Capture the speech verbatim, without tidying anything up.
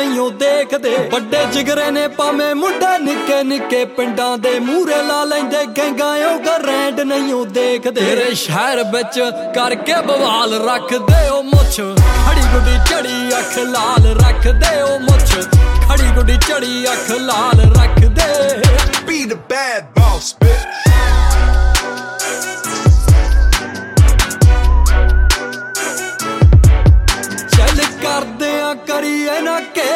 नहीं ओ देखदे बड़े जिगरे ने भावें मुंडे निक्के निक्के पिंडां दे मूहरे ला लैंदे गैंगां ओ ग्रैंड नहीं ओ देखदे तेरे शहर विच करके बवाल रख दे ओ मुछ खड़ी गुड्डी चढ़ी अख लाल रख दे ओ मुछ खड़ी गुड्डी चढ़ी अख लाल रख दे Be the bad boss bitch